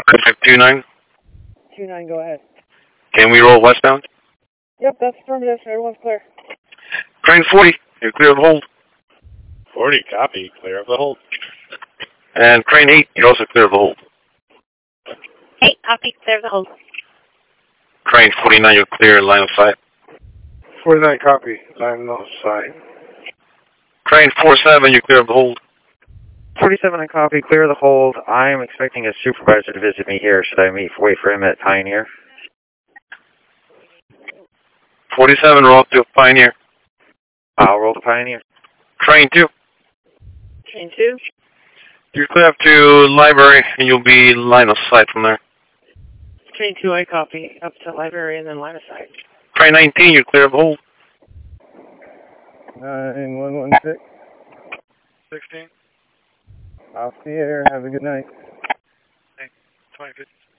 529. 29, go ahead. Can we roll westbound? Yep, that's affirmative. Everyone's clear. Crane 40, you're clear of the hold. 40, copy. Clear of the hold. And Crane 8, you're also clear of the hold. 8, copy. Clear of the hold. Crane 49, you're clear, line of sight. 49, copy. Line of sight. Crane 47, you're clear of the hold. 47 and copy, clear the hold. I am expecting a supervisor to visit me here. Should I wait for him at Pioneer? 47, roll up to Pioneer. I'll roll to Pioneer. Crane 2, Train 2. you're clear up to library, and you'll be line of sight from there. Train 2, I copy. Up to library and then line of sight. Crane 19, you're clear of the hold. 9116. 16. Off the air. Have a good night. 2050.